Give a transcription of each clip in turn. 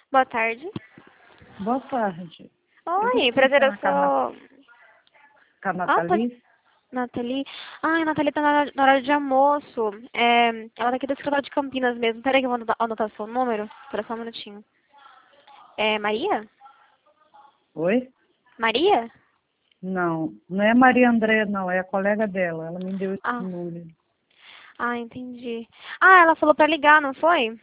Boa tarde. Boa tarde. Eu Oi, gostaria de prazer, eu falar sou... com a Ah, pode... Nathalie. Nathalie. Ai, a Nathalie tá na hora de almoço. Ela tá aqui do escritório de Campinas mesmo. Peraí que eu vou anotar seu número. Espera só um minutinho. Maria? Oi? Maria? Não, não é Maria André, não, é a colega dela. Ela me deu esse Ah, número. entendi. Ah, ela falou pra ligar, não foi?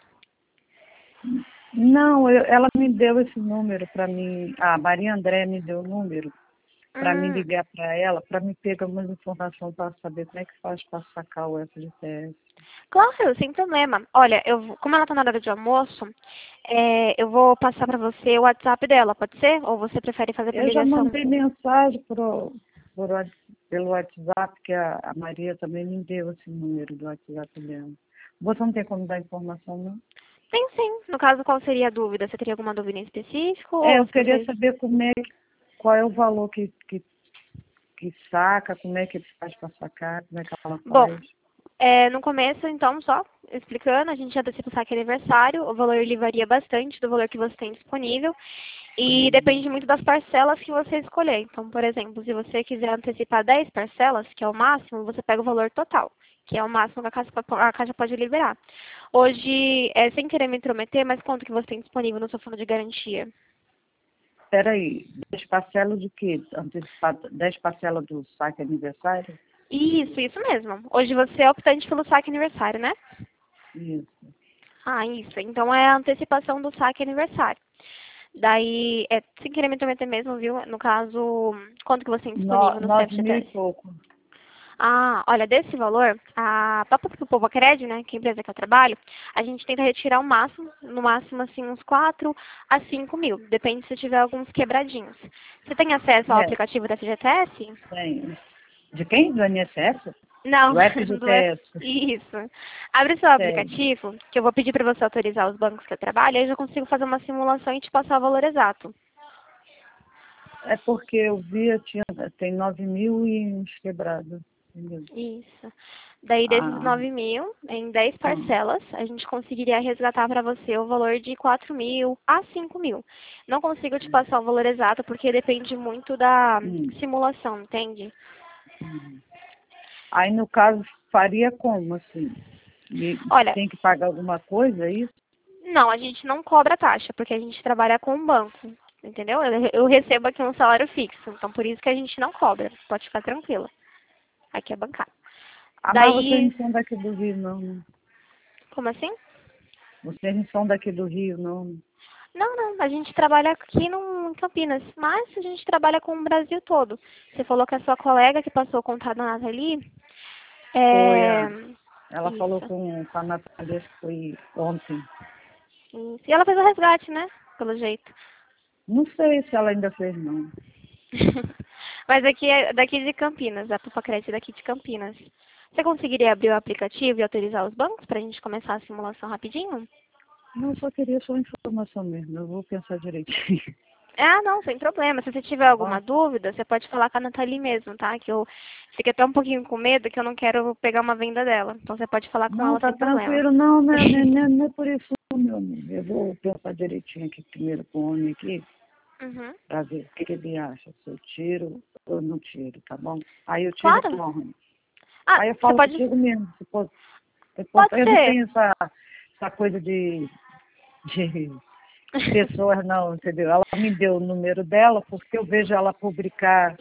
Não, ela me deu esse número para mim. A Maria André me deu o número para mim Hum, ligar para ela, para me pegar mais informação para saber como é que faz para sacar o FGTS. claro, sem problema. Olha, como ela tá na hora de almoço, eu vou passar pra você o WhatsApp dela, pode ser? Ou você prefere fazer por Eu já ligação? mandei mensagem pelo WhatsApp, que a Maria também me deu esse número do WhatsApp dela. Você não tem como dar informação, não? Tem sim. No caso, qual seria a dúvida? Você teria alguma dúvida em específico? É, Ou eu se queria você... saber qual é o valor que saca, como é que ele faz para sacar, como é que ela Bom, faz. no começo, então, só explicando, a gente antecipa o saque aniversário. O valor ele varia bastante do valor que você tem disponível. E depende muito das parcelas que você escolher. Então, por exemplo, se você quiser antecipar 10 parcelas, que é o máximo, você pega o valor total, que é o máximo que a Caixa pode liberar. Hoje, sem querer me intrometer, mas quanto que você tem disponível no seu fundo de garantia? Espera aí, 10 parcelas de quê? Antecipado, 10 parcelas do saque aniversário? Isso mesmo. Hoje você é optante pelo saque aniversário, né? Isso. Isso. Então é a antecipação do saque aniversário. Daí, sem querer me intrometer mesmo, viu? No caso, quanto que você tem disponível no 9.000 e CFGTS? pouco. Olha, desse valor, a própria do Povo Acred, né, que é a empresa que eu trabalho, a gente tenta retirar o máximo, no máximo, assim, uns 4 a 5 mil. Depende se tiver alguns quebradinhos. Você tem acesso ao É, aplicativo da FGTS? tem. De quem? Do INSS? Não, Do FGTS. Isso. Abre seu Tem. aplicativo, que eu vou pedir para você autorizar os bancos que eu trabalho, aí eu já consigo fazer uma simulação e te passar o valor exato. É porque eu vi, tem 9.000 e uns quebrados. Entendeu? Isso. Daí, desses Ah, 9 mil, em 10 hum, parcelas, a gente conseguiria resgatar para você o valor de 4 mil a 5 mil. Não consigo te passar o valor exato, porque depende muito da hum, simulação, entende? hum. Aí, no caso, faria como, assim? E Olha, tem que pagar alguma coisa, é isso? não, a gente não cobra taxa, porque a gente trabalha com um banco, entendeu? Eu recebo aqui um salário fixo, então por isso que a gente não cobra. Pode ficar tranquila. Aqui é bancário. Ah, mas vocês Daí, não são daqui do Rio, não, né? como assim? Vocês não são daqui do Rio, não, né? Não, a gente trabalha aqui em Campinas, mas a gente trabalha com o Brasil todo. Você falou que a sua colega que passou o contato da Nathalie, Foi é... ela falou Isso, com a Natália, acho que foi ontem. isso. E ela fez o resgate, né? Pelo jeito. Não sei se ela ainda fez, não. Mas aqui é daqui de Campinas, a Pupacred é daqui de Campinas. Você conseguiria abrir o aplicativo e autorizar os bancos para a gente começar a simulação rapidinho? Não, eu só queria só informação mesmo. Eu vou pensar direitinho. Não, sem problema. Se você tiver Tá bom? alguma dúvida, você pode falar com a Nathalie mesmo, tá? Que eu fiquei até um pouquinho com medo que eu não quero pegar uma venda dela. Então você pode falar com Não, ela tá sem problema. tranquilo. Não, não é por isso, não, meu amigo. Eu vou pensar direitinho aqui primeiro com o homem aqui, Uhum. para ver o que ele acha, se eu tiro ou não tiro, tá bom? Aí eu te Claro. retorno. Aí eu Você falo pode. contigo mesmo, se for, Pode eu não ser. tenho essa coisa de pessoas não, entendeu? Ela me deu o número dela porque eu vejo ela publicar,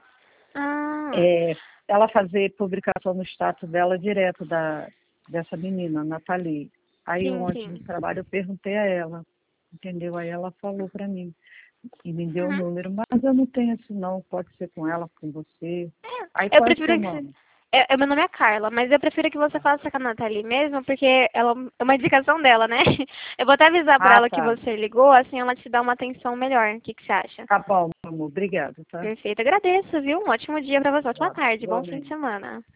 Ah, é, ela fazer publicação no status dela direto dessa menina, Nathalie. Aí sim, ontem no sim. trabalho eu perguntei a ela, entendeu? Aí ela falou para mim e me deu o Uhum. número, mas eu não tenho isso não, pode ser com ela, com você. Aí Eu qual é o seu prefiro que você. nome? Meu nome é Carla, mas eu prefiro que você faça com a Nathalie mesmo, porque ela é uma indicação dela, né? Eu vou até avisar pra Ah, ela que tá. você ligou, assim ela te dá uma atenção melhor. O que você acha? Tá bom, meu amor, obrigado, tá? Perfeito, agradeço, viu? Um ótimo dia pra você, ótima Tá, tarde, bom fim de igualmente. semana.